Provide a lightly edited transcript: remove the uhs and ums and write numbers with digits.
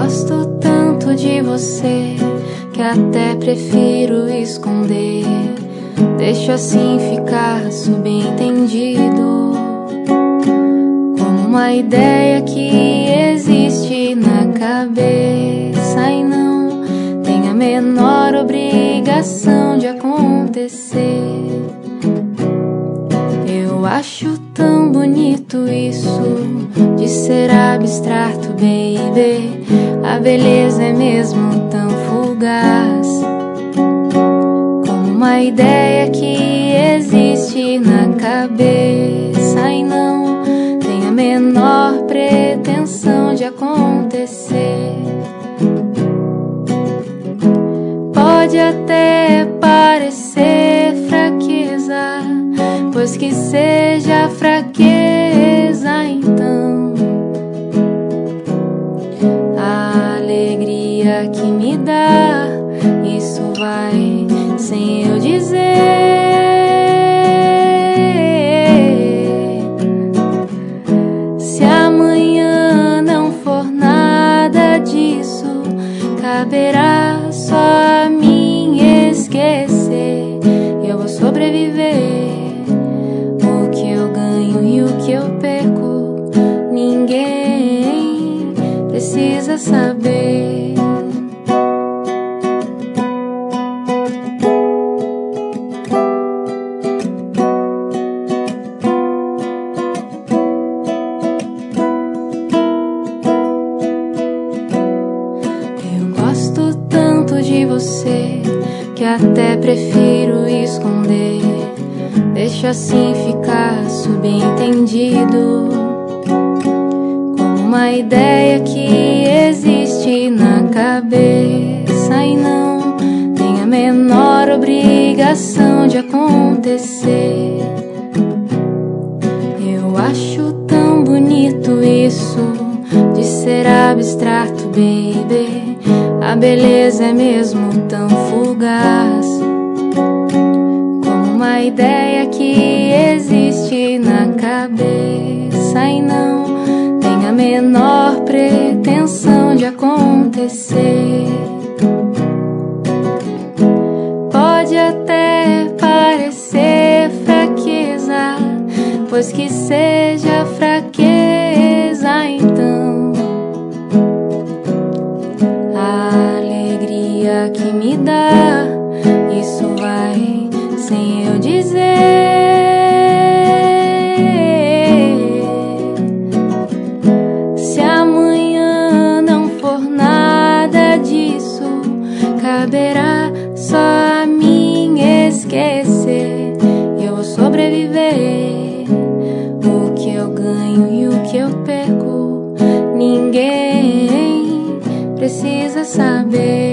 gosto tanto de você que até prefiro esconder. Deixo assim ficar subentendido, como uma ideia que existe na cabeça e não tem a menor obrigação de acontecer. Eu acho tão bonito isso de ser abstrato, baby. A beleza é mesmo tão fugaz, como uma ideia que existe na cabeça e não tem a menor pretensão de acontecer. Pode até parecer fraqueza, pois que seja fraqueza então. A alegria que me dá, isso vai sem eu dizer. Se amanhã não for nada disso, caberá só a mim esquecer. Eu vou sobreviver. O que eu ganho e o que eu perco, ninguém precisa saber. Eu gosto tanto de você que até prefiro esconder. Deixo assim ficar subentendido, como uma ideia que existe na cabeça e não tem a menor obrigação de acontecer. Eu acho tão bonito isso de ser abstrato, baby. A beleza é mesmo tão fugaz, como uma ideia que existe na cabeça e não tem a menor pretensão de acontecer. Pode até parecer fraqueza, pois que seja fraqueza então. A alegria que me dá, isso vai sem eu dizer. Se amanhã não for nada disso, caberá só a mim esquecer. Eu vou sobreviver. O que eu ganho e o que eu perco, ninguém precisa saber.